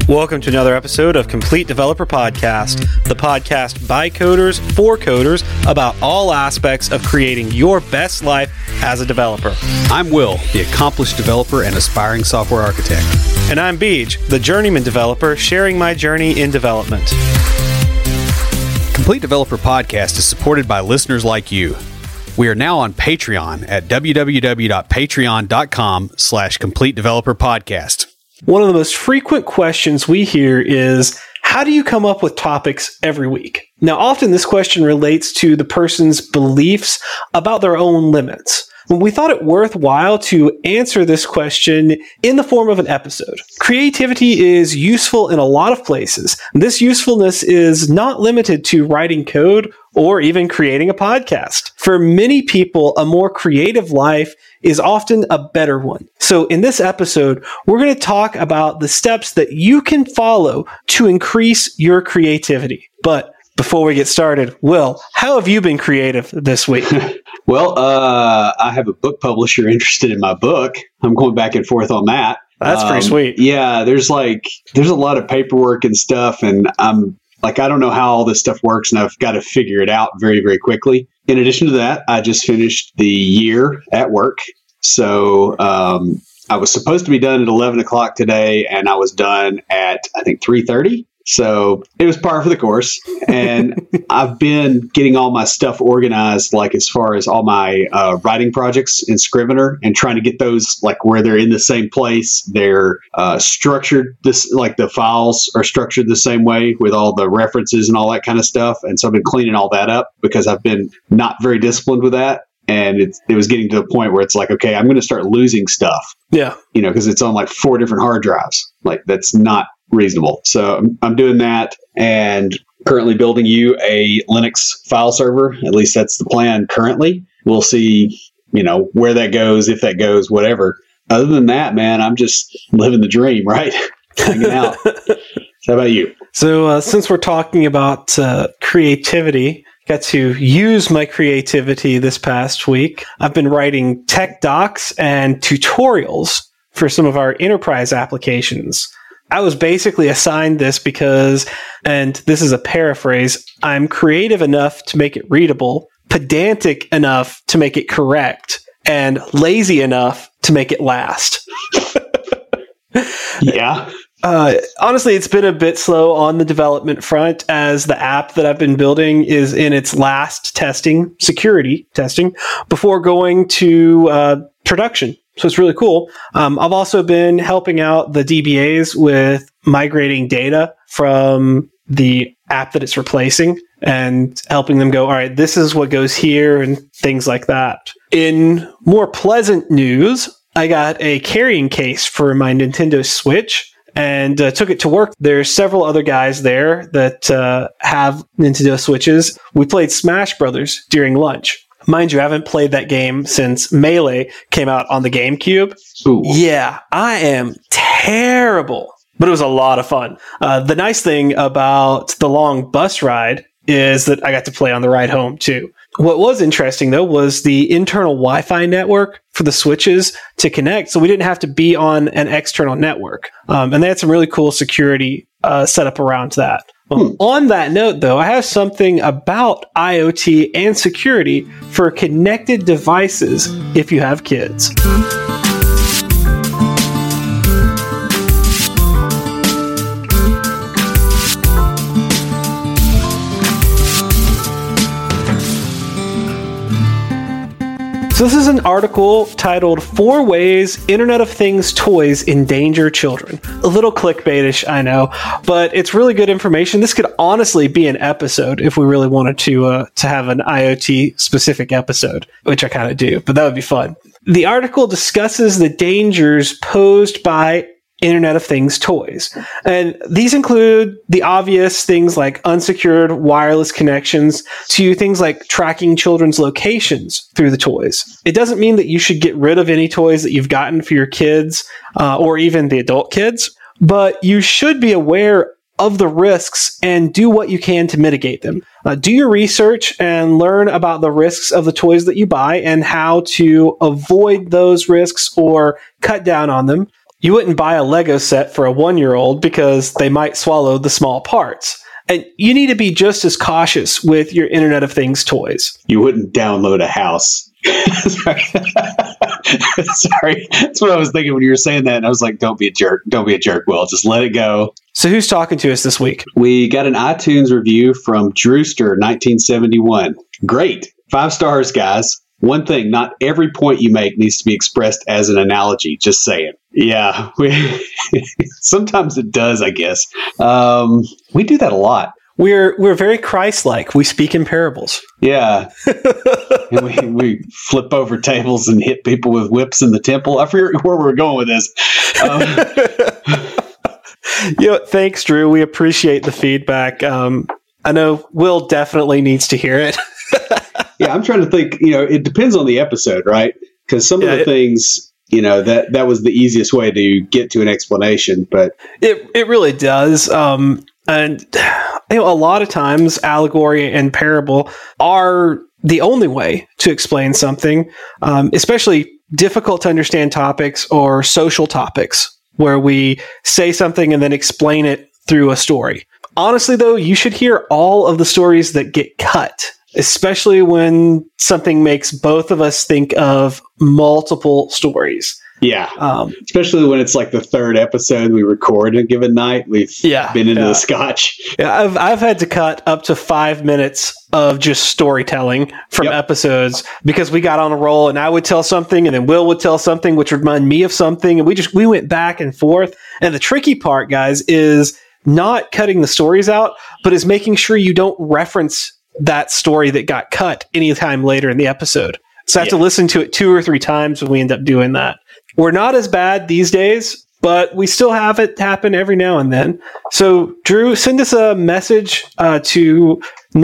Welcome to another episode of Complete Developer Podcast, the podcast by coders for coders about all aspects of creating your best life as a developer. I'm Will, the accomplished developer and aspiring software architect. And I'm Beej, the journeyman developer sharing my journey in development. Complete Developer Podcast is supported by listeners like you. We are now on Patreon at www.patreon.com/Complete Developer Podcast. One of the most frequent questions we hear is, how do you come up with topics every week? Now, often this question relates to the person's beliefs about their own limits. We thought it worthwhile to answer this question in the form of an episode. Creativity is useful in a lot of places. This usefulness is not limited to writing code or even creating a podcast. For many people, a more creative life is often a better one. So in this episode, we're going to talk about the steps that you can follow to increase your creativity. But before we get started, Will, how have you been creative this week? Well, I have a book publisher interested in my book. I'm going back and forth on that. That's pretty sweet. Yeah, there's a lot of paperwork and stuff, and I don't know how all this stuff works, and I've got to figure it out very, very quickly. In addition to that, I just finished the year at work. So I was supposed to be done at 11 o'clock today, and I was done at, I think, 3:30. So it was par for the course. And I've been getting all my stuff organized, like as far as all my writing projects in Scrivener, and trying to get those like where they're in the same place. They're structured like the files are structured the same way with all the references and all that kind of stuff. And so I've been cleaning all that up because I've been not very disciplined with that. And it was getting to the point where it's like, okay, I'm going to start losing stuff. Yeah. Because it's on like 4 different hard drives. Like that's not reasonable. So I'm doing that and currently building you a Linux file server. At least that's the plan currently. We'll see, where that goes, if that goes, whatever. Other than that, man, I'm just living the dream, right? Hanging out. So how about you? So since we're talking about creativity, got to use my creativity this past week. I've been writing tech docs and tutorials for some of our enterprise applications. I was basically assigned this because, and this is a paraphrase, I'm creative enough to make it readable, pedantic enough to make it correct, and lazy enough to make it last. Yeah. Honestly, it's been a bit slow on the development front as the app that I've been building is in its last security testing, before going to production. So it's really cool. I've also been helping out the DBAs with migrating data from the app that it's replacing and helping them go, all right, this is what goes here and things like that. In more pleasant news, I got a carrying case for my Nintendo Switch and took it to work. There's several other guys there that have Nintendo Switches. We played Smash Brothers during lunch. Mind you, I haven't played that game since Melee came out on the GameCube. Ooh. Yeah, I am terrible, but it was a lot of fun. The nice thing about the long bus ride is that I got to play on the ride home too. What was interesting though was the internal Wi-Fi network for the Switches to connect, so we didn't have to be on an external network. And they had some really cool security set up around that. On that note, though, I have something about IoT and security for connected devices if you have kids. So this is an article titled 4 Ways Internet of Things Toys Endanger Children. A little clickbaitish, I know, but it's really good information. This could honestly be an episode if we really wanted to have an IoT specific episode, which I kind of do, but that would be fun. The article discusses the dangers posed by Internet of Things toys. And these include the obvious things like unsecured wireless connections to things like tracking children's locations through the toys. It doesn't mean that you should get rid of any toys that you've gotten for your kids or even the adult kids, but you should be aware of the risks and do what you can to mitigate them. Do your research and learn about the risks of the toys that you buy and how to avoid those risks or cut down on them. You wouldn't buy a Lego set for a 1-year-old because they might swallow the small parts. And you need to be just as cautious with your Internet of Things toys. You wouldn't download a house. Sorry. Sorry. That's what I was thinking when you were saying that. And I was like, don't be a jerk. Don't be a jerk, Will. Just let it go. So who's talking to us this week? We got an iTunes review from Drewster 1971. Great. 5 stars, guys. One thing, not every point you make needs to be expressed as an analogy. Just saying. Yeah. Sometimes it does, I guess. We do that a lot. We're very Christ-like. We speak in parables. Yeah. And we flip over tables and hit people with whips in the temple. I forget where we're going with this. Thanks, Drew. We appreciate the feedback. I know Will definitely needs to hear it. Yeah, I'm trying to think, it depends on the episode, right? Because some of the things, that was the easiest way to get to an explanation, but it really does. And a lot of times allegory and parable are the only way to explain something, especially difficult to understand topics or social topics where we say something and then explain it through a story. Honestly, though, you should hear all of the stories that get cut, especially when something makes both of us think of multiple stories. Yeah. Especially when it's like the 3rd episode we record a given night. We've been into the scotch. Yeah, I've had to cut up to 5 minutes of just storytelling from episodes because we got on a roll and I would tell something and then Will would tell something which would remind me of something. And we went back and forth. And the tricky part, guys, is not cutting the stories out, but is making sure you don't reference that story that got cut anytime later in the episode. So I have to listen to it 2 or 3 times when we end up doing that. We're not as bad these days, but we still have it happen every now and then. So, Drew, send us a message to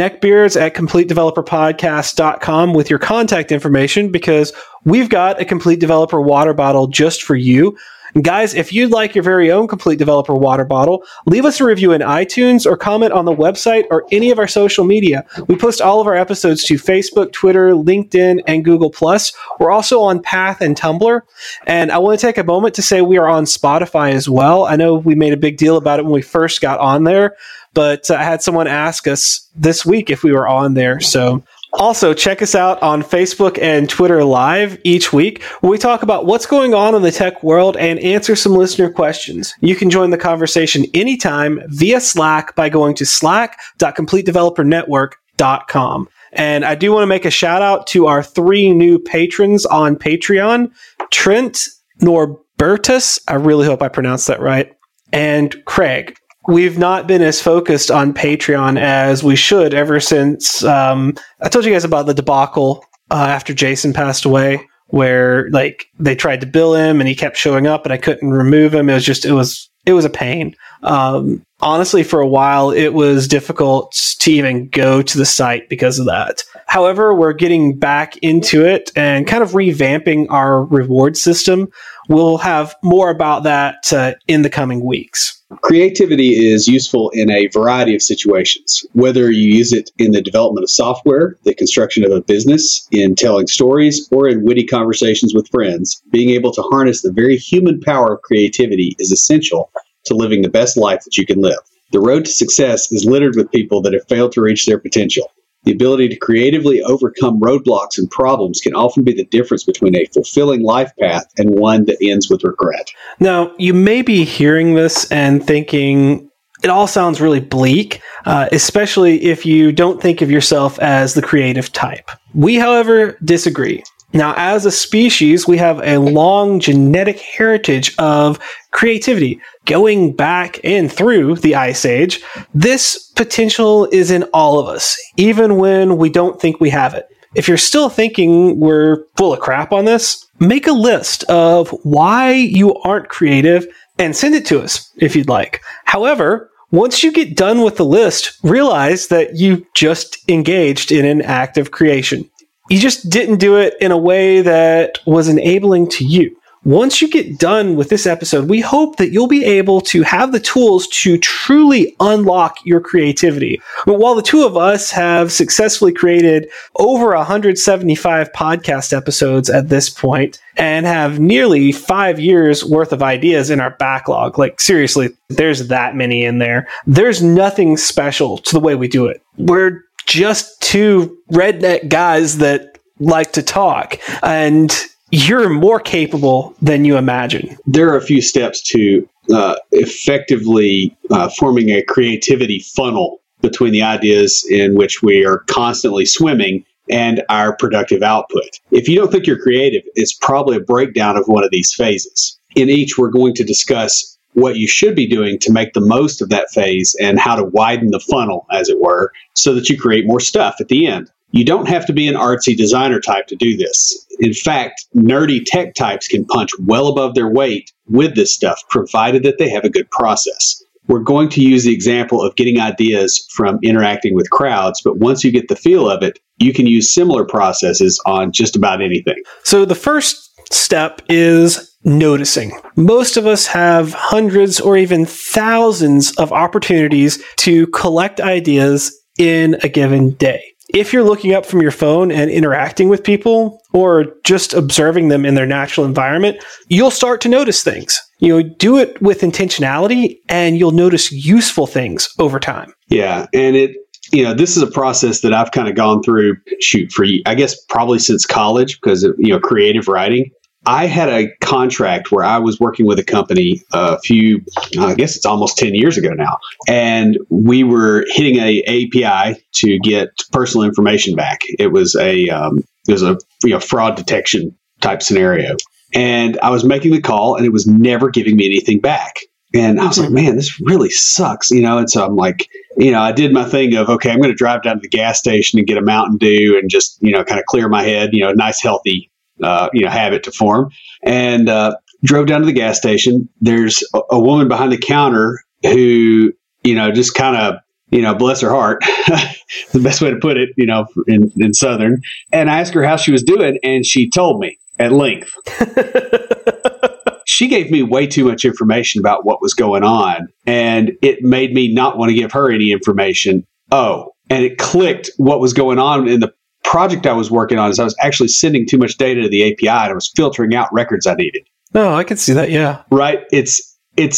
neckbeards@CompleteDeveloperPodcast.com with your contact information because we've got a Complete Developer water bottle just for you. And guys, if you'd like your very own Complete Developer water bottle, leave us a review in iTunes or comment on the website or any of our social media. We post all of our episodes to Facebook, Twitter, LinkedIn, and Google+. We're also on Path and Tumblr. And I want to take a moment to say we are on Spotify as well. I know we made a big deal about it when we first got on there, but I had someone ask us this week if we were on there. So also, check us out on Facebook and Twitter Live each week, where we talk about what's going on in the tech world and answer some listener questions. You can join the conversation anytime via Slack by going to slack.completedevelopernetwork.com. And I do want to make a shout out to our 3 new patrons on Patreon, Trent Norbertus, I really hope I pronounced that right, and Craig. We've not been as focused on Patreon as we should ever since I told you guys about the debacle after Jason passed away, where they tried to bill him and he kept showing up and I couldn't remove him. It was a pain. Honestly, for a while, it was difficult to even go to the site because of that. However, we're getting back into it and kind of revamping our reward system. We'll have more about that in the coming weeks. Creativity is useful in a variety of situations, whether you use it in the development of software, the construction of a business, in telling stories, or in witty conversations with friends. Being able to harness the very human power of creativity is essential to living the best life that you can live. The road to success is littered with people that have failed to reach their potential. The ability to creatively overcome roadblocks and problems can often be the difference between a fulfilling life path and one that ends with regret. Now, you may be hearing this and thinking it all sounds really bleak, especially if you don't think of yourself as the creative type. We, however, disagree. Now, as a species, we have a long genetic heritage of creativity going back and through the Ice Age. This potential is in all of us, even when we don't think we have it. If you're still thinking we're full of crap on this, make a list of why you aren't creative and send it to us if you'd like. However, once you get done with the list, realize that you just engaged in an act of creation. You just didn't do it in a way that was enabling to you. Once you get done with this episode, we hope that you'll be able to have the tools to truly unlock your creativity. But while the two of us have successfully created over 175 podcast episodes at this point and have nearly 5 years worth of ideas in our backlog, like seriously, there's that many in there. There's nothing special to the way we do it. We're just two redneck guys that like to talk, and you're more capable than you imagine. There are a few steps to effectively forming a creativity funnel between the ideas in which we are constantly swimming and our productive output. If you don't think you're creative, it's probably a breakdown of one of these phases. In each, we're going to discuss what you should be doing to make the most of that phase and how to widen the funnel, as it were, so that you create more stuff at the end. You don't have to be an artsy designer type to do this. In fact, nerdy tech types can punch well above their weight with this stuff, provided that they have a good process. We're going to use the example of getting ideas from interacting with crowds, but once you get the feel of it, you can use similar processes on just about anything. So the first step is noticing. Most of us have hundreds or even thousands of opportunities to collect ideas in a given day. If you're looking up from your phone and interacting with people or just observing them in their natural environment, you'll start to notice things. Do it with intentionality and you'll notice useful things over time. Yeah. And this is a process that I've kind of gone through, for, I guess, probably since college because of, creative writing. I had a contract where I was working with a company I guess it's almost 10 years ago now. And we were hitting a API to get personal information back. It was a fraud detection type scenario. And I was making the call and it was never giving me anything back. And I was like, man, this really sucks, And so I'm like, I did my thing of, okay, I'm going to drive down to the gas station and get a Mountain Dew and just, kind of clear my head, nice, healthy habit to form, and drove down to the gas station. There's a woman behind the counter who, just kind of, bless her heart, the best way to put it, in Southern. And I asked her how she was doing, and she told me at length. She gave me way too much information about what was going on, and it made me not want to give her any information. Oh, and it clicked what was going on in the project I was working on is I was actually sending too much data to the API and I was filtering out records I needed. No, I can see that. Yeah. Right. It's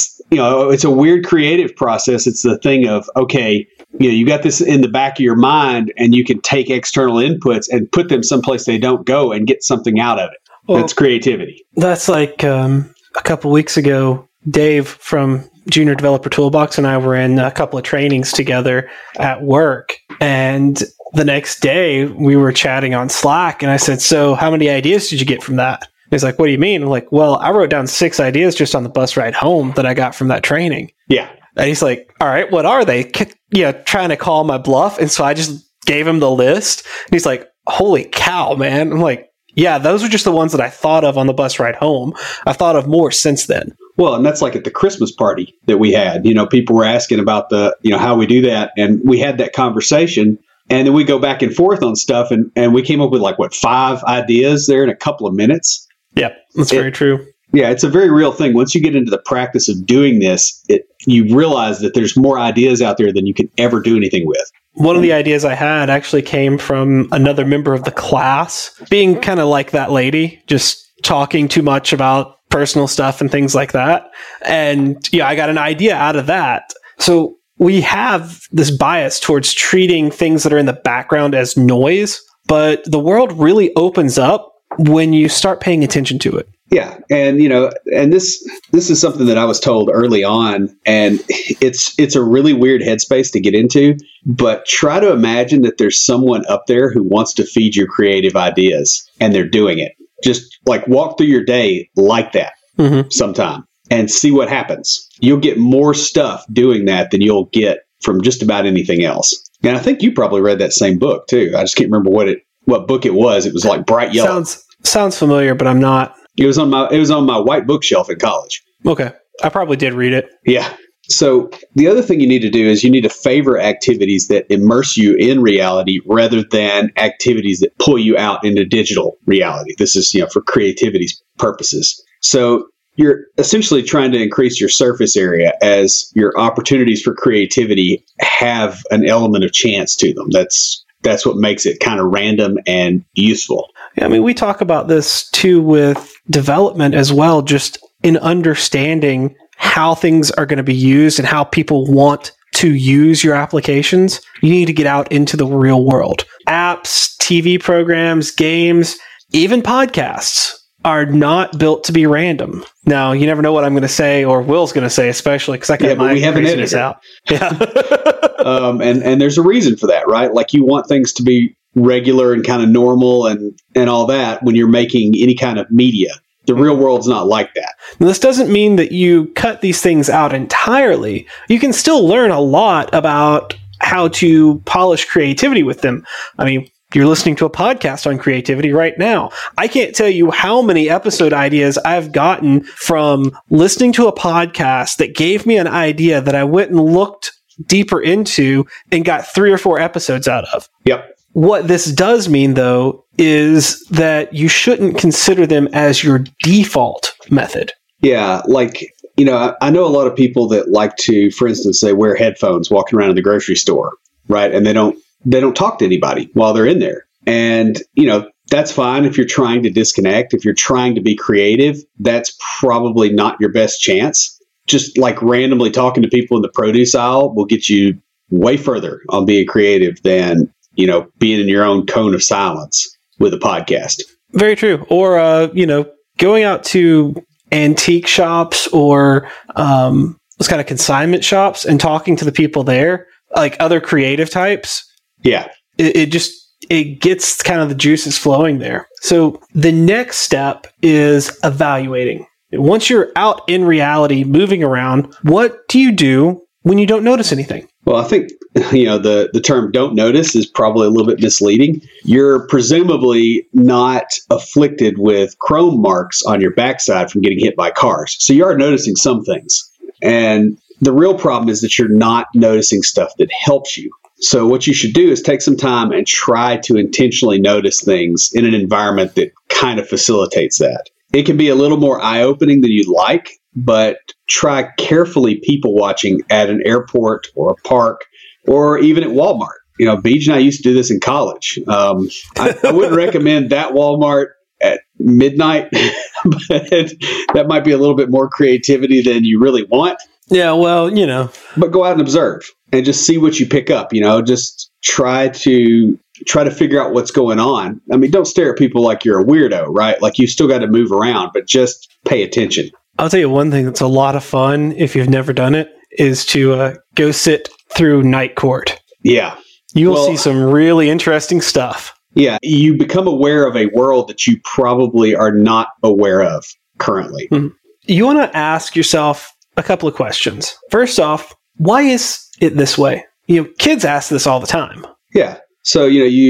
a weird creative process. It's the thing of, okay, you got this in the back of your mind and you can take external inputs and put them someplace they don't go and get something out of it. Well, that's creativity. That's like a couple weeks ago, Dave from Junior Developer Toolbox and I were in a couple of trainings together at work. And the next day we were chatting on Slack and I said, so how many ideas did you get from that? He's like, what do you mean? I'm like, well, I wrote down 6 ideas just on the bus ride home that I got from that training. Yeah. And he's like, all right, what are they? Trying to call my bluff. And so I just gave him the list. And he's like, holy cow, man. I'm like, yeah, those are just the ones that I thought of on the bus ride home. I've thought of more since then. Well, and that's like at the Christmas party that we had. People were asking about how we do that. And we had that conversation. And then we go back and forth on stuff. And we came up with 5 ideas there in a couple of minutes. Yep, that's very true. Yeah, it's a very real thing. Once you get into the practice of doing this, you realize that there's more ideas out there than you can ever do anything with. One of the ideas I had actually came from another member of the class being kind of like that lady, just talking too much about personal stuff and things like that. And I got an idea out of that. So we have this bias towards treating things that are in the background as noise, but the world really opens up when you start paying attention to it. Yeah. And, and this is something that I was told early on, and it's a really weird headspace to get into, but try to imagine that there's someone up there who wants to feed you creative ideas and they're doing it. Just walk through your day like that sometime and see what happens. You'll get more stuff doing that than you'll get from just about anything else. And I think you probably read that same book too. I just can't remember what book it was. It was bright yellow. Sounds familiar, but I'm not. It was on my white bookshelf in college. Okay. I probably did read it. Yeah. So the other thing you need to do is you need to favor activities that immerse you in reality rather than activities that pull you out into digital reality. This is, for creativity's purposes. So you're essentially trying to increase your surface area as your opportunities for creativity have an element of chance to them. That's what makes it kind of random and useful. Yeah, I mean, we talk about this too with development as well, just in understanding how things are going to be used and how people want to use your applications. You need to get out into the real world. Apps, TV programs, games, even podcasts are not built to be random. Now, you never know what I'm going to say or Will's going to say, especially because I cut my craziness out. Yeah. And there's a reason for that, right? Like you want things to be regular and kind of normal and all that when you're making any kind of media. The real world's not like that. Now, this doesn't mean that you cut these things out entirely. You can still learn a lot about how to polish creativity with them. I mean, you're listening to a podcast on creativity right now. I can't tell you how many episode ideas I've gotten from listening to a podcast that gave me an idea that I went and looked deeper into and got 3 or 4 episodes out of. Yep. What this does mean, though, is that you shouldn't consider them as your default method. Yeah, like, I know a lot of people that like to, for instance, they wear headphones walking around in the grocery store, right? And they don't talk to anybody while they're in there. And, that's fine if you're trying to disconnect. If you're trying to be creative, that's probably not your best chance. Just like randomly talking to people in the produce aisle will get you way further on being creative than being in your own cone of silence with a podcast. Very true. Or, going out to antique shops or those kind of consignment shops and talking to the people there, like other creative types. Yeah. It gets kind of the juices flowing there. So the next step is evaluating. Once you're out in reality, moving around, what do you do when you don't notice anything? Well, I think, the term don't notice is probably a little bit misleading. You're presumably not afflicted with chrome marks on your backside from getting hit by cars. So you are noticing some things. And the real problem is that you're not noticing stuff that helps you. So what you should do is take some time and try to intentionally notice things in an environment that kind of facilitates that. It can be a little more eye-opening than you'd like, but try carefully people watching at an airport or a park or even at Walmart. Beej and I used to do this in college. I wouldn't recommend that Walmart at midnight, but that might be a little bit more creativity than you really want. Yeah, well, But go out and observe and just see what you pick up. Just try to figure out what's going on. I mean, don't stare at people like you're a weirdo, right? Like you still got to move around, but just pay attention. I'll tell you one thing that's a lot of fun if you've never done it is to go sit through night court. Yeah. You will see some really interesting stuff. Yeah. You become aware of a world that you probably are not aware of currently. Mm-hmm. You want to ask yourself a couple of questions. First off, why is it this way? Kids ask this all the time. Yeah. So,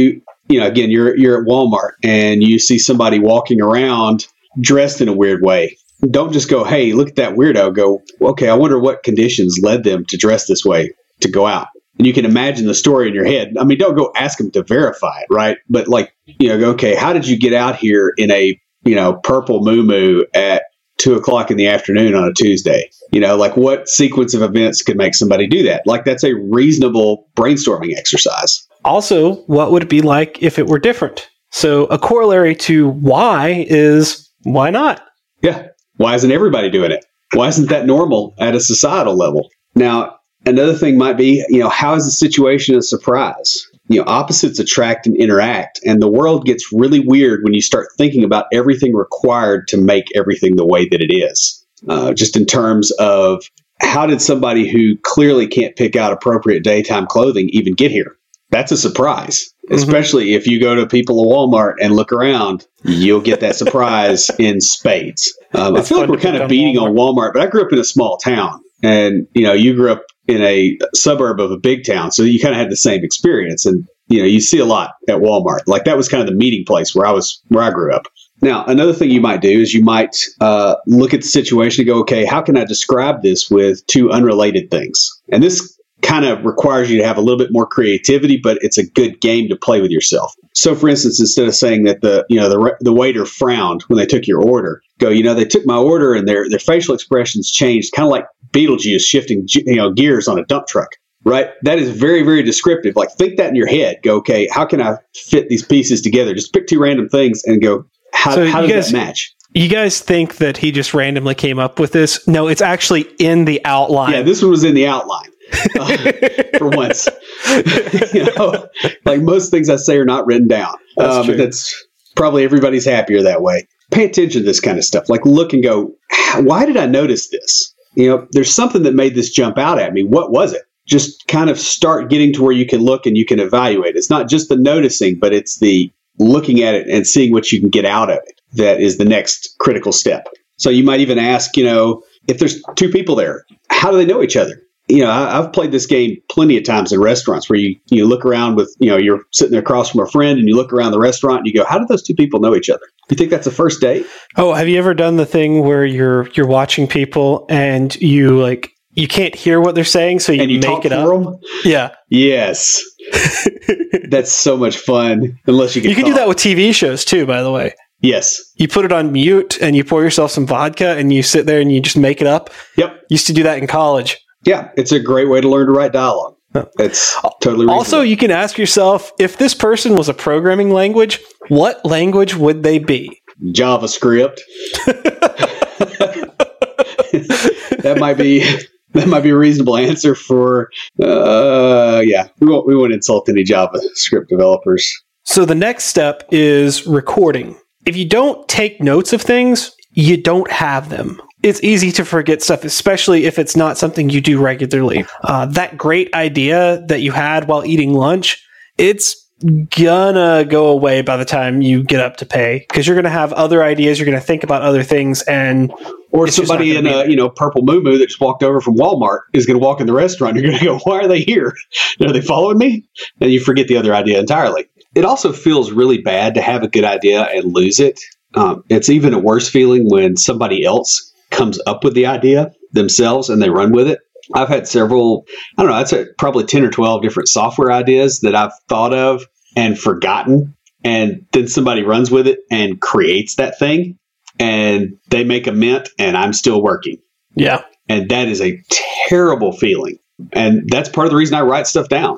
again, you're at Walmart and you see somebody walking around dressed in a weird way. Don't just go, hey, look at that weirdo. Go, okay, I wonder what conditions led them to dress this way to go out. And you can imagine the story in your head. I mean, don't go ask them to verify it, right? But go, okay, how did you get out here in a, purple muumuu at 2:00 in the afternoon on a Tuesday? What sequence of events could make somebody do that? Like, that's a reasonable brainstorming exercise. Also, what would it be like if it were different? So a corollary to why is why not? Yeah. Why isn't everybody doing it? Why isn't that normal at a societal level? Now, another thing might be, how is the situation a surprise? Opposites attract and interact, and the world gets really weird when you start thinking about everything required to make everything the way that it is. Just in terms of how did somebody who clearly can't pick out appropriate daytime clothing even get here? That's a surprise, especially if you go to people at Walmart and look around, you'll get that surprise in spades. I feel like we're kind of beating on Walmart, but I grew up in a small town and, you grew up in a suburb of a big town. So you kind of had the same experience and, you see a lot at Walmart. Like that was kind of the meeting place where I grew up. Now, another thing you might do is you might look at the situation and go, okay, how can I describe this with two unrelated things? And this kind of requires you to have a little bit more creativity, but it's a good game to play with yourself. So, for instance, instead of saying that the waiter frowned when they took your order, go, they took my order and their facial expressions changed, kind of like Beetlejuice shifting gears on a dump truck. Right? That is very, very descriptive. Like, think that in your head. Go, okay, how can I fit these pieces together? Just pick two random things and go, how does that match? You guys think that he just randomly came up with this? No, it's actually in the outline. Yeah, this one was in the outline for once. Like most things I say are not written down. But that's probably everybody's happier that way. Pay attention to this kind of stuff. Like, look and go, why did I notice this? There's something that made this jump out at me. What was it? Just kind of start getting to where you can look and you can evaluate. It's not just the noticing, but it's the looking at it and seeing what you can get out of it. That is the next critical step. So you might even ask, if there's two people there, how do they know each other? I've played this game plenty of times in restaurants where you look around with, you're sitting there across from a friend and you look around the restaurant and you go, how do those two people know each other? You think that's a first date? Oh, have you ever done the thing where you're watching people and you can't hear what they're saying, so you make it up? Them? Yeah. Yes. That's so much fun. Unless you can do that with TV shows too, by the way. Yes. You put it on mute and you pour yourself some vodka and you sit there and you just make it up. Yep. Used to do that in college. Yeah. It's a great way to learn to write dialogue. It's totally reasonable. Also, you can ask yourself, if this person was a programming language, what language would they be? JavaScript. That might be a reasonable answer for, we won't insult any JavaScript developers. So the next step is recording. If you don't take notes of things, you don't have them. It's easy to forget stuff, especially if it's not something you do regularly. That great idea that you had while eating lunch, it's gonna go away by the time you get up to pay, because you're gonna have other ideas, you're gonna think about other things, or somebody in a purple moo-moo that just walked over from Walmart is gonna walk in the restaurant. You're gonna go, why are they here? Are they following me? And you forget the other idea entirely. It also feels really bad to have a good idea and lose it. It's even a worse feeling when somebody else comes up with the idea themselves and they run with it. I've had several, I'd say probably 10 or 12 different software ideas that I've thought of and forgotten. And then somebody runs with it and creates that thing and they make a mint and I'm still working. Yeah. And that is a terrible feeling. And that's part of the reason I write stuff down.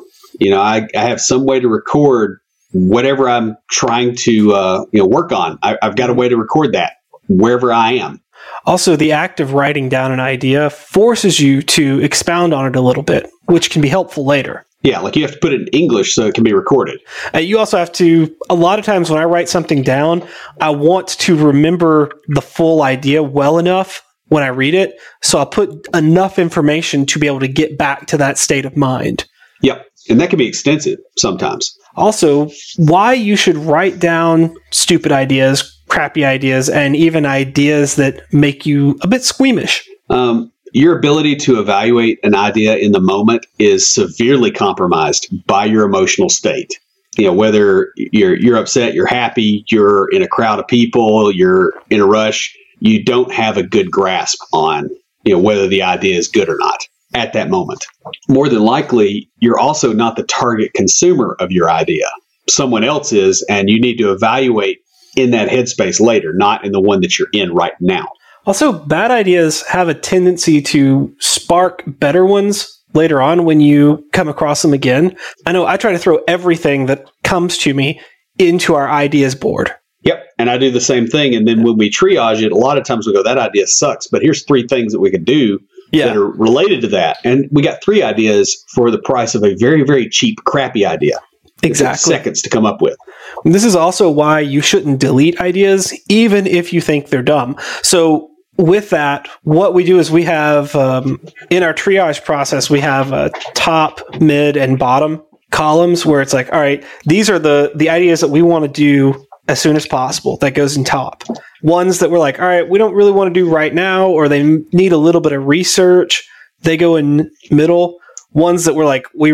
I have some way to record whatever I'm trying to work on. I've got a way to record that wherever I am. Also, the act of writing down an idea forces you to expound on it a little bit, which can be helpful later. Yeah, like you have to put it in English so it can be recorded. You also have to, a lot of times when I write something down, I want to remember the full idea well enough when I read it, so I'll put enough information to be able to get back to that state of mind. Yep, and that can be extensive sometimes. Also, why you should write down stupid ideas, crappy ideas, and even ideas that make you a bit squeamish. Your ability to evaluate an idea in the moment is severely compromised by your emotional state. Whether you're upset, you're happy, you're in a crowd of people, you're in a rush, you don't have a good grasp on whether the idea is good or not at that moment. More than likely, you're also not the target consumer of your idea. Someone else is, and you need to evaluate in that headspace later, not in the one that you're in right now. Also, bad ideas have a tendency to spark better ones later on when you come across them again. I know I try to throw everything that comes to me into our ideas board. Yep, and I do the same thing. And then when we triage it, a lot of times we go, that idea sucks, but here's 3 things that we could do that are related to that. And we got 3 ideas for the price of a very, very cheap, crappy idea. Exactly. It took seconds to come up with. And this is also why you shouldn't delete ideas, even if you think they're dumb. So with that, what we do is we have, in our triage process, we have a top, mid, and bottom columns where it's like, all right, these are the ideas that we want to do as soon as possible. That goes in top. Ones that we're like, all right, we don't really want to do right now, or they need a little bit of research, they go in middle. Ones that we're like, we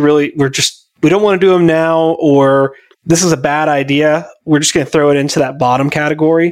don't want to do them now, or this is a bad idea, we're just going to throw it into that bottom category.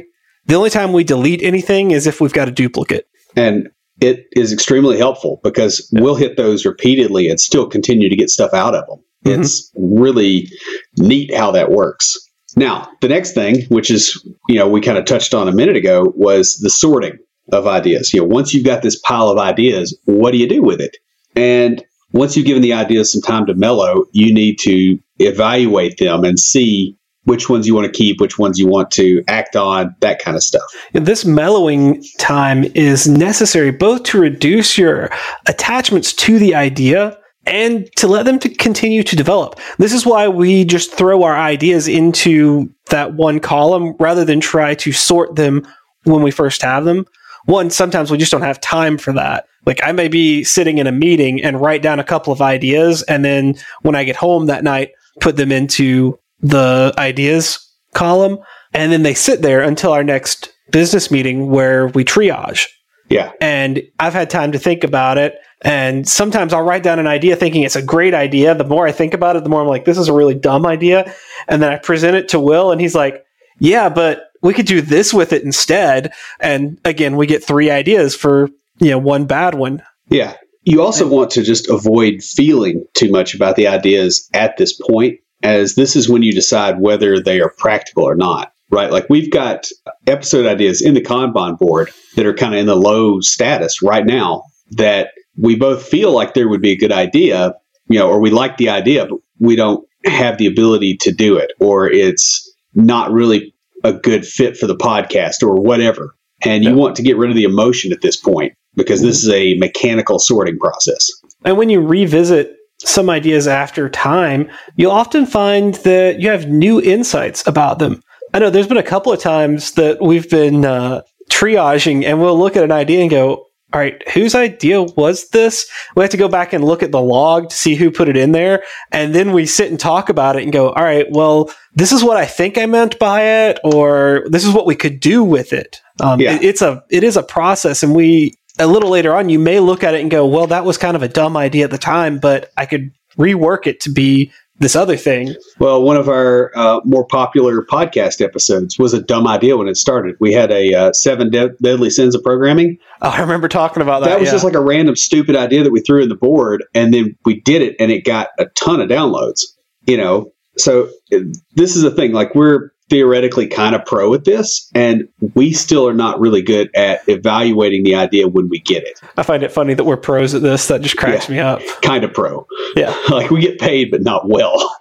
The only time we delete anything is if we've got a duplicate. And it is extremely helpful because we'll hit those repeatedly and still continue to get stuff out of them. Mm-hmm. It's really neat how that works. Now, the next thing, which is, we kind of touched on a minute ago, was the sorting of ideas. Once you've got this pile of ideas, what do you do with it? And once you've given the ideas some time to mellow, you need to evaluate them and see which ones you want to keep, which ones you want to act on, that kind of stuff. And this mellowing time is necessary both to reduce your attachments to the idea and to let them to continue to develop. This is why we just throw our ideas into that one column rather than try to sort them when we first have them. One, sometimes we just don't have time for that. Like I may be sitting in a meeting and write down a couple of ideas, and then when I get home that night, put them into the ideas column, and then they sit there until our next business meeting where we triage. Yeah. And I've had time to think about it. And sometimes I'll write down an idea thinking it's a great idea. The more I think about it, the more I'm like, this is a really dumb idea. And then I present it to Will and he's like, yeah, but we could do this with it instead. And again, we get 3 ideas for, one bad one. Yeah. You also want to just avoid feeling too much about the ideas at this point, as this is when you decide whether they are practical or not, right? Like we've got episode ideas in the Kanban board that are kind of in the low status right now that we both feel like there would be a good idea, or we like the idea, but we don't have the ability to do it, or it's not really a good fit for the podcast or whatever. And you want to get rid of the emotion at this point because this is a mechanical sorting process. And when you revisit some ideas after time, you'll often find that you have new insights about them. I know there's been a couple of times that we've been triaging and we'll look at an idea and go, all right, whose idea was this? We have to go back and look at the log to see who put it in there. And then we sit and talk about it and go, all right, well, this is what I think I meant by it, or this is what we could do with it. It is a process. And a little later on, you may look at it and go, well, that was kind of a dumb idea at the time, but I could rework it to be this other thing. Well, one of our more popular podcast episodes was a dumb idea when it started. We had a 7 deadly sins of programming. Oh, I remember talking about that. That was just like a random stupid idea that we threw in the board, and then we did it, and it got a ton of downloads. So this is the thing. Like we're theoretically kind of pro at this, and we still are not really good at evaluating the idea when we get it. I find it funny that we're pros at this. That just cracks me up. Kind of pro. Yeah. Like we get paid, but not well.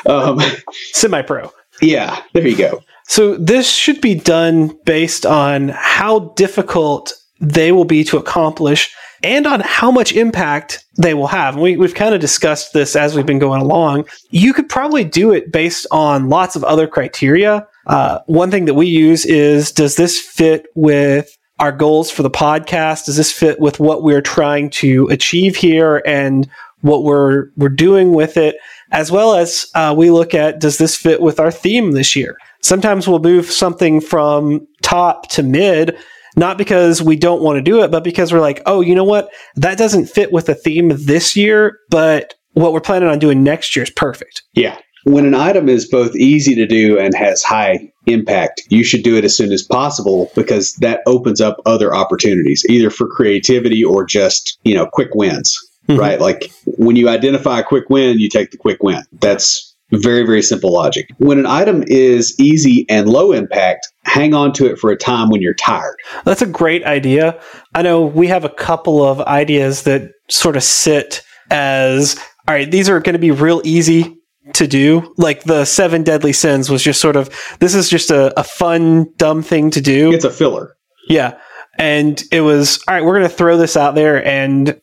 Semi-pro. Yeah, there you go. So this should be done based on how difficult they will be to accomplish and on how much impact they will have. We've kind of discussed this as we've been going along. You could probably do it based on lots of other criteria. One thing that we use is, does this fit with our goals for the podcast? Does this fit with what we're trying to achieve here and what we're doing with it? As well as we look at, does this fit with our theme this year? Sometimes we'll move something from top to mid, not because we don't want to do it, but because we're like, oh, you know what? That doesn't fit with the theme this year, but what we're planning on doing next year is perfect. Yeah. When an item is both easy to do and has high impact, you should do it as soon as possible because that opens up other opportunities, either for creativity or just, quick wins, right? Like when you identify a quick win, you take the quick win. That's very, very simple logic. When an item is easy and low impact, hang on to it for a time when you're tired. That's a great idea. I know we have a couple of ideas that sort of sit as, all right, these are going to be real easy to do. Like the 7 deadly sins was just sort of, this is just a fun, dumb thing to do. It's a filler. Yeah. And it was, all right, we're going to throw this out there. And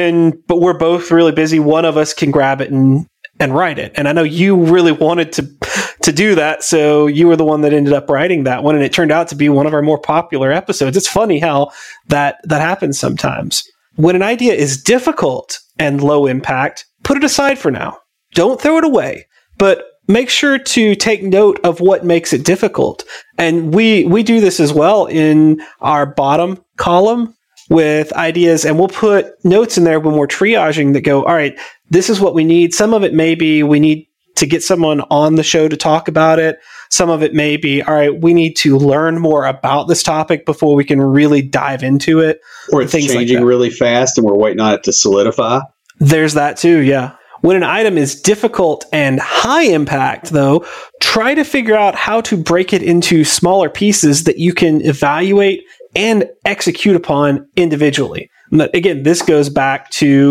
but we're both really busy, one of us can grab it and write it. And I know you really wanted to do that, so you were the one that ended up writing that one, and it turned out to be one of our more popular episodes. It's funny how that happens sometimes. When an idea is difficult and low impact, put it aside for now. Don't throw it away, but make sure to take note of what makes it difficult. And we do this as well in our bottom column with ideas, and we'll put notes in there when we're triaging that go, all right, this is what we need. Some of it may be we need to get someone on the show to talk about it. Some of it may be, all right, we need to learn more about this topic before we can really dive into it. Or it's changing really fast and we're waiting on it to solidify. There's that too, yeah. When an item is difficult and high impact, though, try to figure out how to break it into smaller pieces that you can evaluate and execute upon individually. But again, this goes back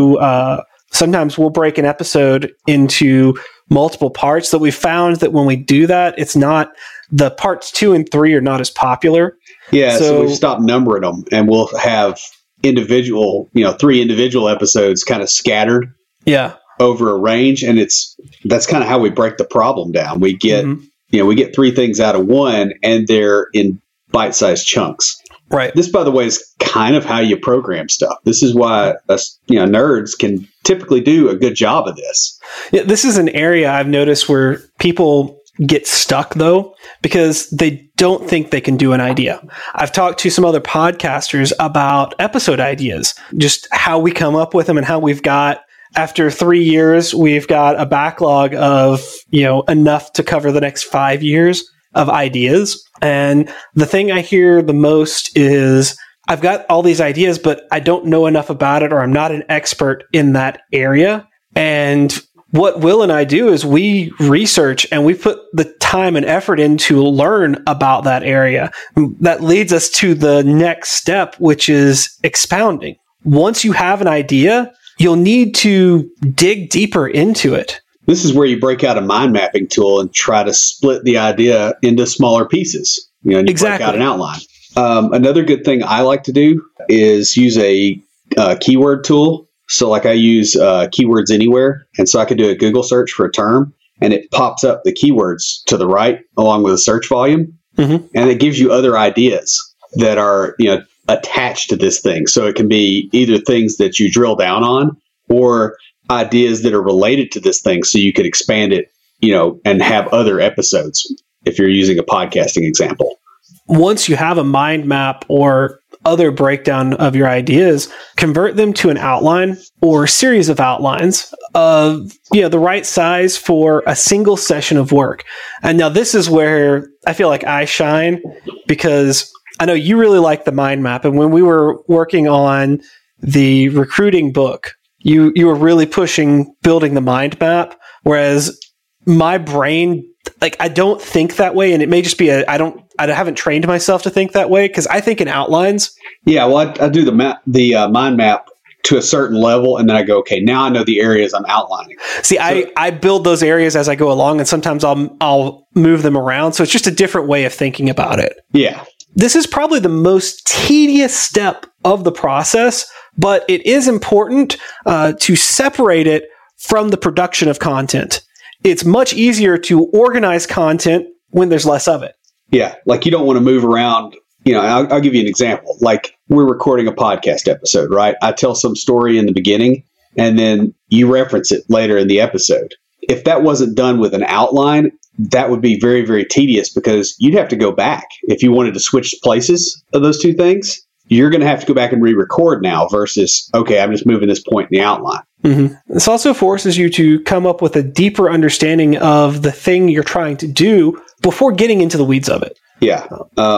to sometimes we'll break an episode into multiple parts that we found that when we do that, it's not the parts 2 and 3 are not as popular. Yeah, so we've stopped numbering them and we'll have individual, 3 individual episodes kind of scattered. Yeah. Over a range, and that's kind of how we break the problem down. We get we get 3 things out of one, and they're in bite-sized chunks. Right. This, by the way, is kind of how you program stuff. This is why us nerds can typically do a good job of this. Yeah, this is an area I've noticed where people get stuck though because they don't think they can do an idea. I've talked to some other podcasters about episode ideas, just how we come up with them and how we've got. After 3 years, we've got a backlog of, enough to cover the next 5 years of ideas. And the thing I hear the most is, I've got all these ideas, but I don't know enough about it, or I'm not an expert in that area. And what Will and I do is we research and we put the time and effort in to learn about that area. That leads us to the next step, which is expounding. Once you have an idea, you'll need to dig deeper into it. This is where you break out a mind mapping tool and try to split the idea into smaller pieces. And you break out an outline. Another good thing I like to do is use a keyword tool. So like I use Keywords Anywhere. And so I could do a Google search for a term and it pops up the keywords to the right along with a search volume. Mm-hmm. And it gives you other ideas that are, attached to this thing. So it can be either things that you drill down on or ideas that are related to this thing. So you could expand it, and have other episodes if you're using a podcasting example. Once you have a mind map or other breakdown of your ideas, convert them to an outline or series of outlines of, the right size for a single session of work. And now this is where I feel like I shine because I know you really like the mind map. And when we were working on the recruiting book, you were really pushing building the mind map. Whereas my brain, I don't think that way. And it may just be I haven't trained myself to think that way because I think in outlines. Yeah. Well, I do the mind map to a certain level. And then I go, okay, now I know the areas I'm outlining. See, I build those areas as I go along and sometimes I'll move them around. So it's just a different way of thinking about it. Yeah. This is probably the most tedious step of the process, but it is important to separate it from the production of content. It's much easier to organize content when there's less of it. Yeah, you don't want to move around. I'll give you an example. We're recording a podcast episode, right? I tell some story in the beginning, and then you reference it later in the episode. If that wasn't done with an outline, that would be very, very tedious because you'd have to go back. If you wanted to switch places of those two things, you're going to have to go back and re-record now versus, okay, I'm just moving this point in the outline. Mm-hmm. This also forces you to come up with a deeper understanding of the thing you're trying to do before getting into the weeds of it. Yeah.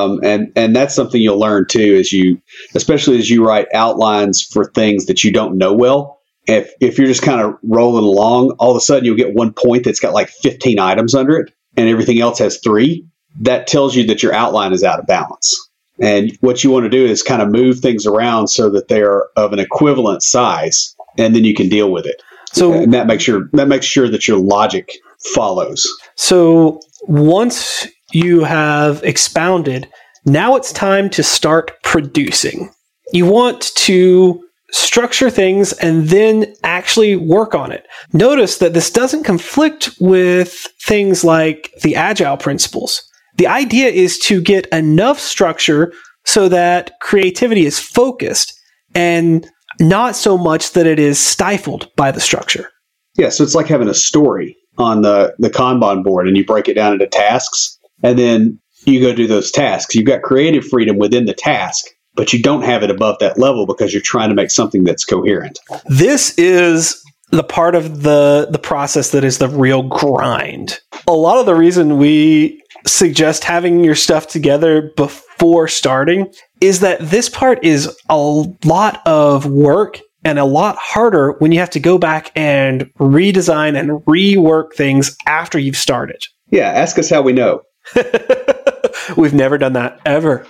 And that's something you'll learn too, especially as you write outlines for things that you don't know well. If you're just kind of rolling along, all of a sudden you'll get one point that's got 15 items under it and everything else has 3. That tells you that your outline is out of balance. And what you want to do is kind of move things around so that they're of an equivalent size, and then you can deal with it. And that makes sure that your logic follows. So once you have expounded, now it's time to start producing. You want to structure things and then actually work on it. Notice that this doesn't conflict with things like the agile principles. The idea is to get enough structure so that creativity is focused and not so much that it is stifled by the structure. Yeah, so it's like having a story on the Kanban board and you break it down into tasks and then you go do those tasks. You've got creative freedom within the task, but you don't have it above that level because you're trying to make something that's coherent. This is the part of the process that is the real grind. A lot of the reason we suggest having your stuff together before starting is that this part is a lot of work and a lot harder when you have to go back and redesign and rework things after you've started. Yeah, ask us how we know. We've never done that, ever.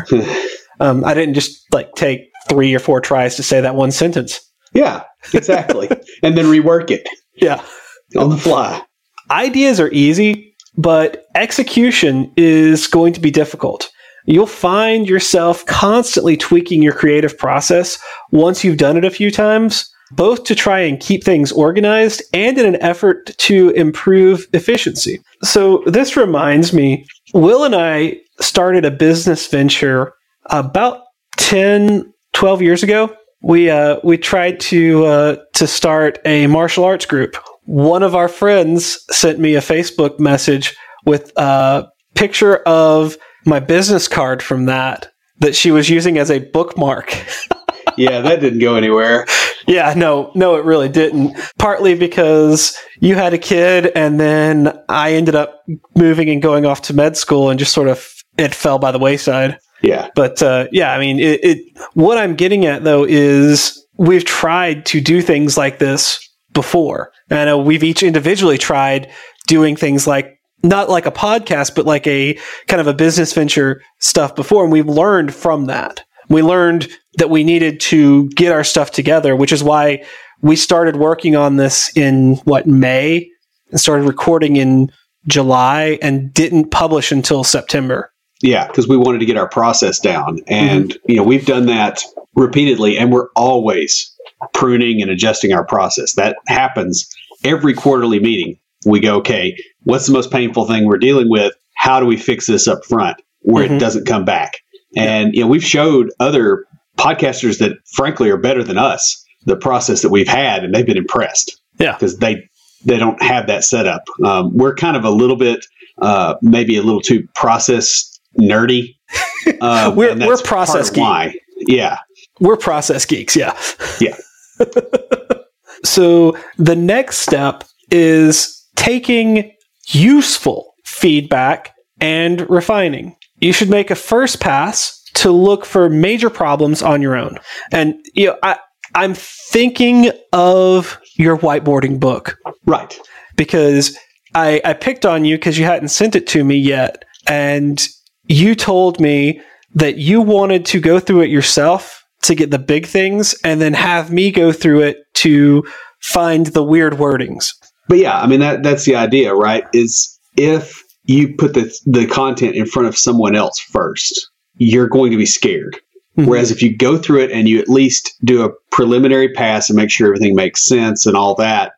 I didn't just take 3 or 4 tries to say that one sentence. Yeah, exactly. And then rework it. Yeah. On the fly. Ideas are easy, but execution is going to be difficult. You'll find yourself constantly tweaking your creative process once you've done it a few times, both to try and keep things organized and in an effort to improve efficiency. So this reminds me, Will and I started a business venture about 10, 12 years ago. We tried to start a martial arts group. One of our friends sent me a Facebook message with a picture of my business card from that she was using as a bookmark. Yeah, that didn't go anywhere. Yeah, no, it really didn't. Partly because you had a kid, and then I ended up moving and going off to med school, and just sort of it fell by the wayside. Yeah. But I mean, what I'm getting at, though, is we've tried to do things like this before. And I know we've each individually tried doing things like, not like a podcast, but like a kind of a business venture stuff before. And we've learned from that. We learned that we needed to get our stuff together, which is why we started working on this in, May, and started recording in July and didn't publish until September. Yeah, because we wanted to get our process down. And, we've done that repeatedly, and we're always pruning and adjusting our process. That happens every quarterly meeting. We go, okay, what's the most painful thing we're dealing with? How do we fix this up front where it doesn't come back? And, we've showed other podcasters that, frankly, are better than us the process that we've had, and they've been impressed. Yeah. Because they don't have that set up. We're kind of a little bit, maybe a little too process nerdy. We're process geeks. Why. Yeah. We're process geeks. Yeah. Yeah. So the next step is taking useful feedback and refining. You should make a first pass to look for major problems on your own. And I'm thinking of your whiteboarding book. Right. Because I picked on you because you hadn't sent it to me yet. And you told me that you wanted to go through it yourself to get the big things and then have me go through it to find the weird wordings. But yeah, I mean, that's the idea, right? Is if you put the content in front of someone else first, you're going to be scared. Mm-hmm. Whereas if you go through it and you at least do a preliminary pass and make sure everything makes sense and all that,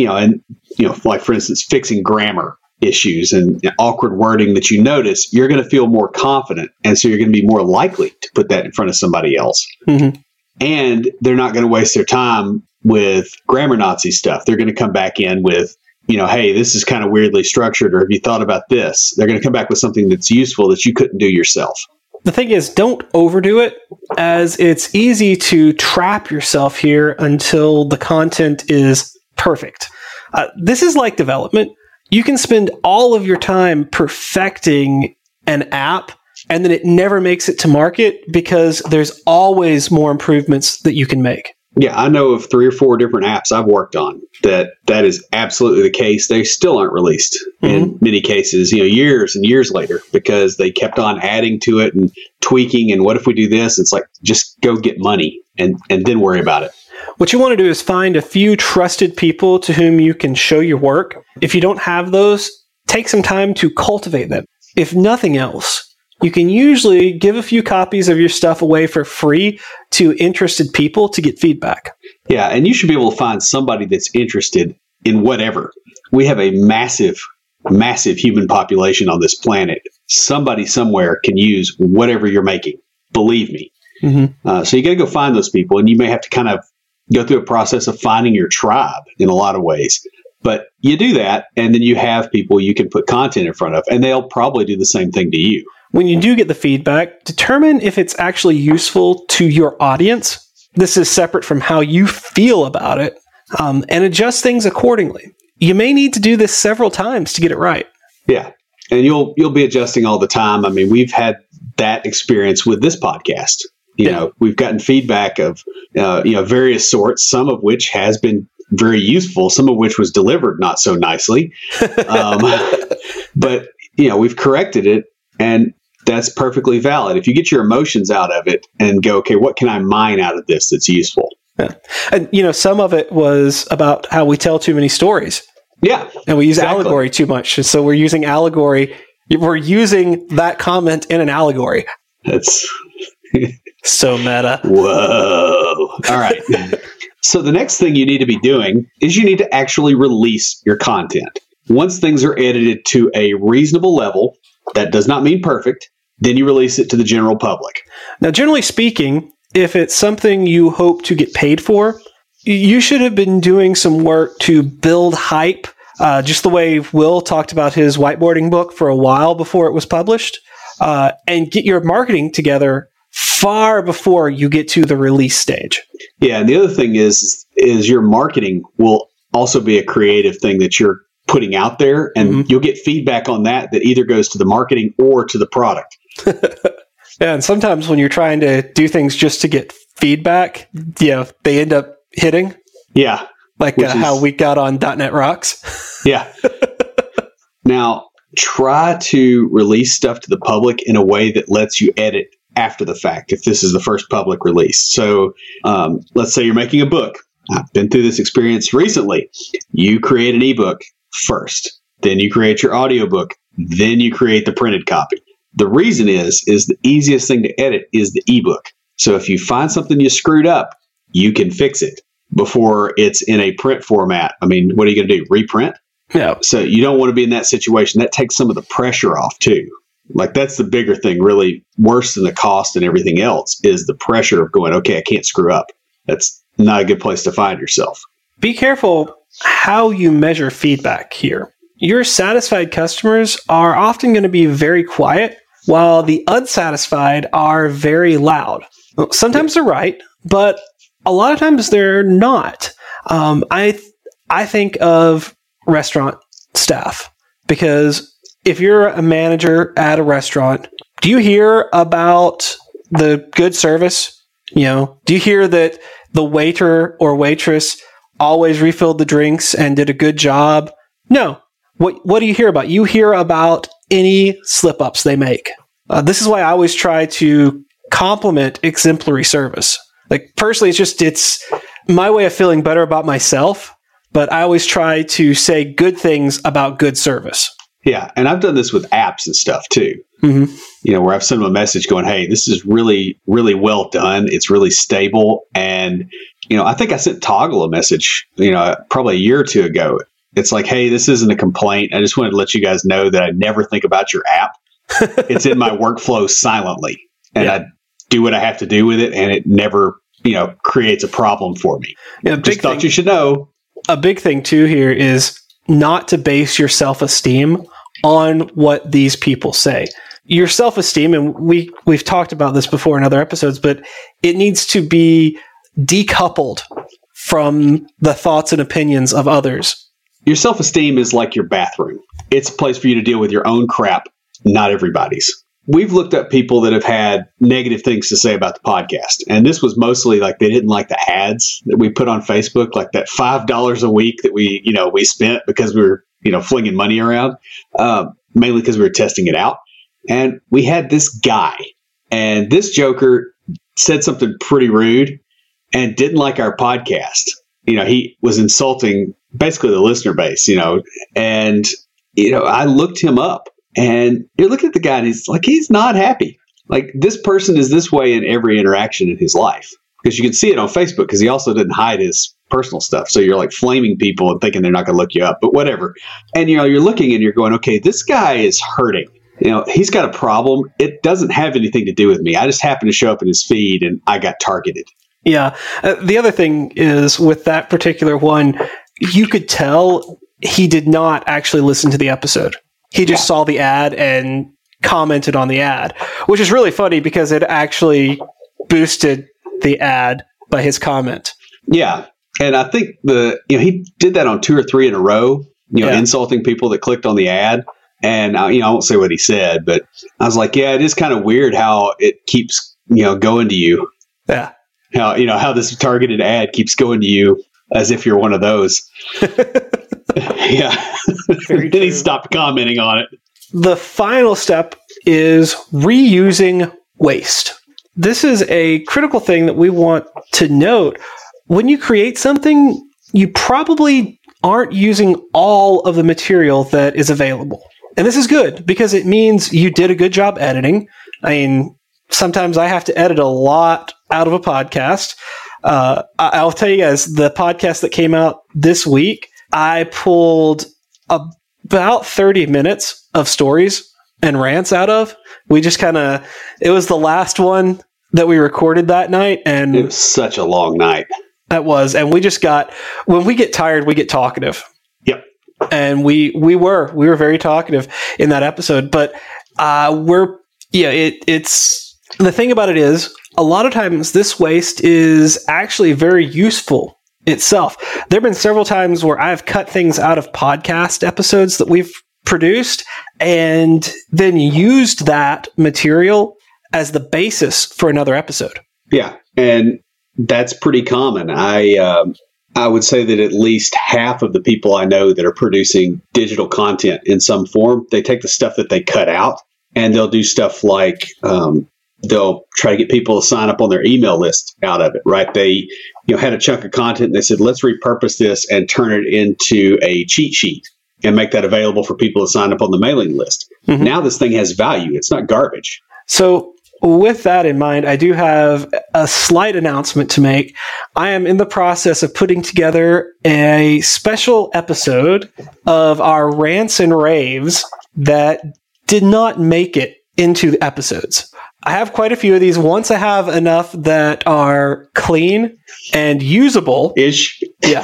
like for instance, fixing grammar issues and awkward wording that you notice, you're going to feel more confident. And so you're going to be more likely to put that in front of somebody else. Mm-hmm. And they're not going to waste their time with grammar Nazi stuff. They're going to come back in with, hey, this is kind of weirdly structured, or have you thought about this? They're going to come back with something that's useful that you couldn't do yourself. The thing is, don't overdo it, as it's easy to trap yourself here until the content is perfect. This is like development. You can spend all of your time perfecting an app, and then it never makes it to market because there's always more improvements that you can make. Yeah, I know of 3 or 4 different apps I've worked on that is absolutely the case. They still aren't released in many cases, years and years later, because they kept on adding to it and tweaking. And what if we do this? It's like, just go get money and then worry about it. What you want to do is find a few trusted people to whom you can show your work. If you don't have those, take some time to cultivate them. If nothing else, you can usually give a few copies of your stuff away for free to interested people to get feedback. Yeah, and you should be able to find somebody that's interested in whatever. We have a massive, massive human population on this planet. Somebody somewhere can use whatever you're making. Believe me. Mm-hmm. So you got to go find those people, and you may have to kind of go through a process of finding your tribe in a lot of ways. But you do that, and then you have people you can put content in front of, and they'll probably do the same thing to you. When you do get the feedback, determine if it's actually useful to your audience. This is separate from how you feel about it, and adjust things accordingly. You may need to do this several times to get it right. Yeah. And you'll be adjusting all the time. I mean, we've had that experience with this podcast. We've gotten feedback of various sorts, some of which has been very useful, some of which was delivered not so nicely. But we've corrected it, and that's perfectly valid. If you get your emotions out of it and go, okay, what can I mine out of this that's useful? Yeah. And some of it was about how we tell too many stories. Yeah. And we use allegory too much. And so we're using allegory. We're using that comment in an allegory. That's so meta. Whoa. All right. So the next thing you need to be doing is you need to actually release your content. Once things are edited to a reasonable level, that does not mean perfect, then you release it to the general public. Now, generally speaking, if it's something you hope to get paid for, you should have been doing some work to build hype, just the way Will talked about his whiteboarding book for a while before it was published, and get your marketing together far before you get to the release stage. Yeah, and the other thing is your marketing will also be a creative thing that you're putting out there, and you'll get feedback on that either goes to the marketing or to the product. Yeah, and sometimes when you're trying to do things just to get feedback, they end up hitting. Yeah. Like how we got on .NET Rocks. Yeah. Now, try to release stuff to the public in a way that lets you edit after the fact, if this is the first public release. So let's say you're making a book. I've been through this experience recently. You create an ebook first, then you create your audiobook, then you create the printed copy. The reason is the easiest thing to edit is the ebook. So if you find something you screwed up, you can fix it before it's in a print format. I mean, what are you going to do? Reprint? Yeah. So you don't want to be in that situation. That takes some of the pressure off too. Like that's the bigger thing, really worse than the cost and everything else is the pressure of going, okay, I can't screw up. That's not a good place to find yourself. Be careful how you measure feedback here. Your satisfied customers are often going to be very quiet, while the unsatisfied are very loud. Sometimes they're right, but a lot of times they're not. I think of restaurant staff, because if you're a manager at a restaurant, do you hear about the good service? Do you hear that the waiter or waitress always refilled the drinks and did a good job? No. What do you hear about? You hear about any slip-ups they make. This is why I always try to compliment exemplary service. Like, personally, it's my way of feeling better about myself, but I always try to say good things about good service. Yeah, and I've done this with apps and stuff too. Mm-hmm. Where I've sent them a message going, hey, this is really, really well done. It's really stable. And, I think I sent Toggle a message, probably a year or two ago. It's like, hey, this isn't a complaint. I just wanted to let you guys know that I never think about your app. It's in my workflow silently. And I do what I have to do with it. And it never, creates a problem for me. Yeah, just thought you should know. A big thing too here is not to base your self-esteem on what these people say. Your self-esteem, and we've talked about this before in other episodes, but it needs to be decoupled from the thoughts and opinions of others. Your self-esteem is like your bathroom. It's a place for you to deal with your own crap, not everybody's. We've looked at people that have had negative things to say about the podcast. And this was mostly like they didn't like the ads that we put on Facebook, like that $5 a week that we spent because we were, flinging money around, mainly because we were testing it out. And we had this guy, and this joker said something pretty rude and didn't like our podcast. He was insulting basically the listener base, and, I looked him up. And you're looking at the guy and he's not happy. Like, this person is this way in every interaction in his life. Because you can see it on Facebook, because he also didn't hide his personal stuff. So you're like flaming people and thinking they're not going to look you up, but whatever. And, you're looking and you're going, okay, this guy is hurting. He's got a problem. It doesn't have anything to do with me. I just happened to show up in his feed and I got targeted. Yeah. The other thing is with that particular one, you could tell he did not actually listen to the episode. He just saw the ad and commented on the ad, which is really funny because it actually boosted the ad by his comment. Yeah. And I think he did that on 2 or 3 in a row, insulting people that clicked on the ad. And I won't say what he said, but I was like, yeah, it is kind of weird how it keeps, going to you. Yeah. How this targeted ad keeps going to you as if you're one of those. Yeah. Then he stopped commenting on it. The final step is reusing waste. This is a critical thing that we want to note. When you create something, you probably aren't using all of the material that is available. And this is good because it means you did a good job editing. I mean, sometimes I have to edit a lot out of a podcast. I'll tell you guys, the podcast that came out this week, I pulled about 30 minutes of stories and rants out of. We just it was the last one that we recorded that night. And it was such a long night. That was. And we just when we get tired, we get talkative. Yep. And we were very talkative in that episode, but it's the thing about it is a lot of times this waste is actually very useful itself. There have been several times where I've cut things out of podcast episodes that we've produced and then used that material as the basis for another episode. Yeah. And that's pretty common. I would say that at least half of the people I know that are producing digital content in some form, they take the stuff that they cut out and they'll do stuff like they'll try to get people to sign up on their email list out of it, right? They had a chunk of content and they said, let's repurpose this and turn it into a cheat sheet and make that available for people to sign up on the mailing list. Mm-hmm. Now this thing has value. It's not garbage. So with that in mind, I do have a slight announcement to make. I am in the process of putting together a special episode of our rants and raves that did not make it into the episodes. I have quite a few of these. Once I have enough that are clean and usable-ish, yeah,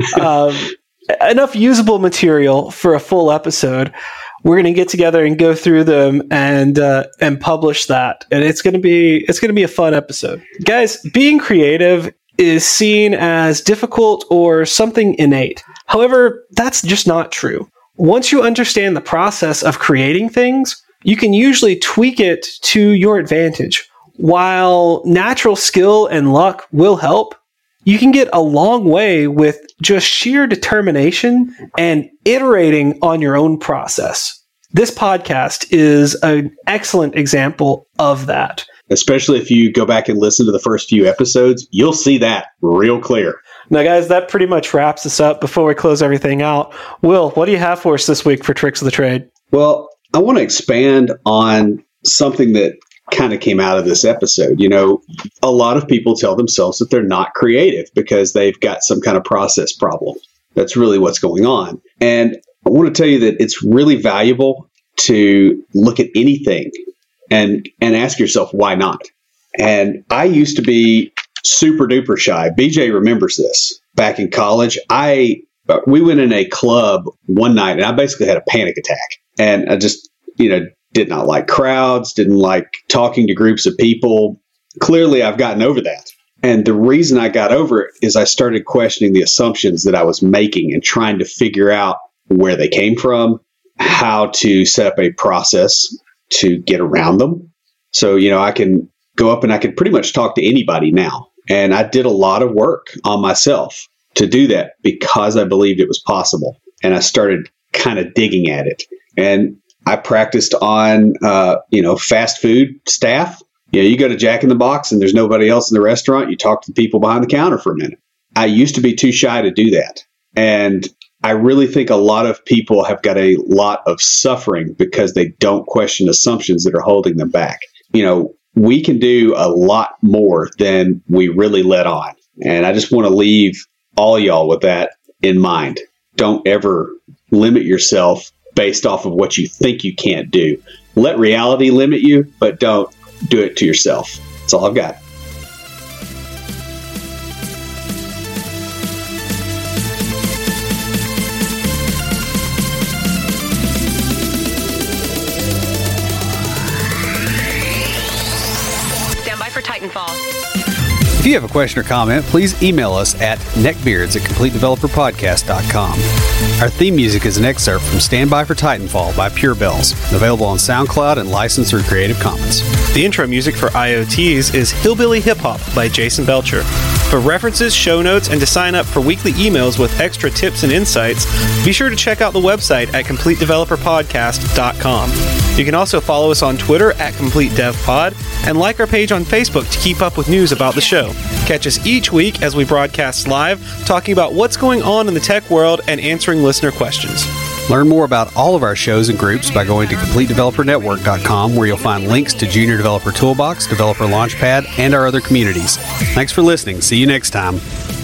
enough usable material for a full episode, we're going to get together and go through them and publish that. And it's going to be a fun episode. Guys, being creative is seen as difficult or something innate. However, that's just not true. Once you understand the process of creating things, you can usually tweak it to your advantage. While natural skill and luck will help, you can get a long way with just sheer determination and iterating on your own process. This podcast is an excellent example of that. Especially if you go back and listen to the first few episodes, you'll see that real clear. Now, guys, that pretty much wraps us up before we close everything out. Will, what do you have for us this week for Tricks of the Trade? Well, I want to expand on something that kind of came out of this episode. A lot of people tell themselves that they're not creative because they've got some kind of process problem. That's really what's going on. And I want to tell you that it's really valuable to look at anything and ask yourself, why not? And I used to be super duper shy. BJ remembers this. Back in college, we went in a club one night and I basically had a panic attack. And I just, did not like crowds, didn't like talking to groups of people. Clearly, I've gotten over that. And the reason I got over it is I started questioning the assumptions that I was making and trying to figure out where they came from, how to set up a process to get around them. So, I can go up and I can pretty much talk to anybody now. And I did a lot of work on myself to do that because I believed it was possible. And I started kind of digging at it. And I practiced on, fast food staff. You go to Jack in the Box and there's nobody else in the restaurant. You talk to the people behind the counter for a minute. I used to be too shy to do that. And I really think a lot of people have got a lot of suffering because they don't question assumptions that are holding them back. We can do a lot more than we really let on. And I just want to leave all y'all with that in mind. Don't ever limit yourself based off of what you think you can't do. Let reality limit you, but don't do it to yourself. That's all I've got. Stand by for Titanfall. If you have a question or comment, please email us at neckbeards@CompleteDeveloperPodcast.com. Our theme music is an excerpt from Stand By for Titanfall by Pure Bells, available on SoundCloud and licensed through Creative Commons. The intro music for IoTs is Hillbilly Hip Hop by Jason Belcher. For references, show notes, and to sign up for weekly emails with extra tips and insights, be sure to check out the website at CompleteDeveloperPodcast.com. You can also follow us on Twitter at CompleteDevPod and like our page on Facebook to keep up with news about the show. Catch us each week as we broadcast live, talking about what's going on in the tech world and answering listener questions. Learn more about all of our shows and groups by going to CompleteDeveloperNetwork.com, where you'll find links to Junior Developer Toolbox, Developer Launchpad, and our other communities. Thanks for listening. See you next time.